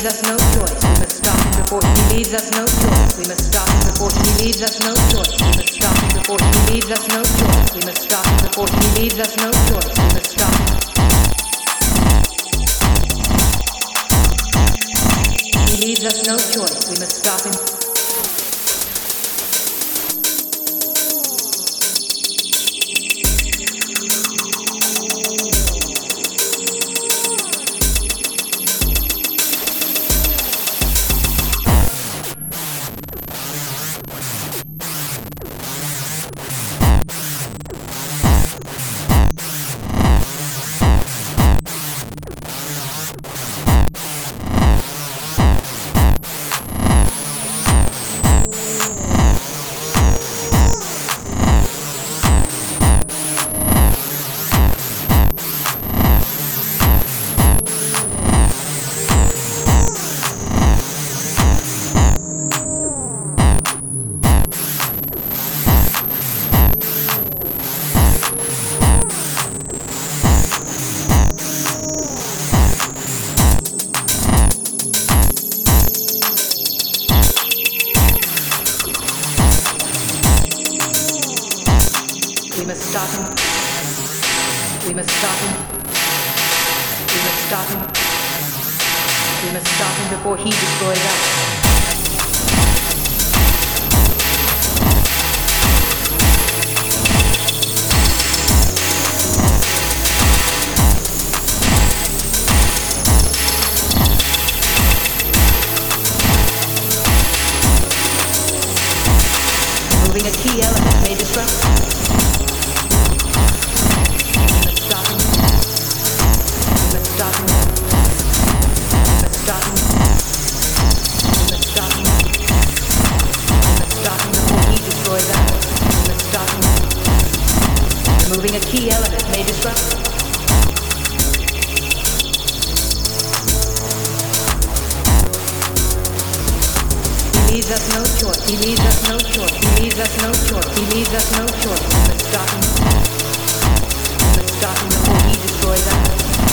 us no choice. We must stop him before he leaves us no choice. We must stop him before he leaves us no choice. We must stop him before he leaves us no choice. We must stop him before he leaves us no choice. We must stop him. He leaves us no choice. We must stop him. We must stop him. We must stop him. We must stop him. We must stop him before he destroys us. Moving a key element may disrupt. Moving a key element may disrupt. He leaves us no choice. He leaves us no choice. He leaves us no choice. He leaves us no choice. We must stop him. We must stop him before he destroys us.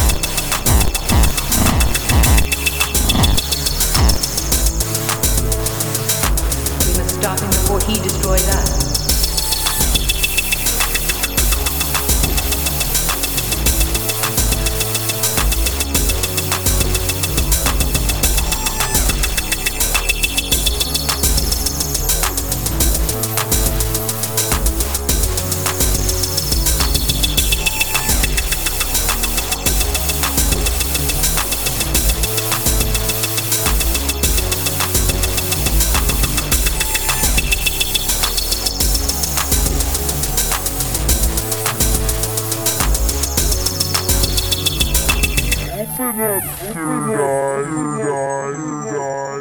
We must stop him before he destroys us. Die.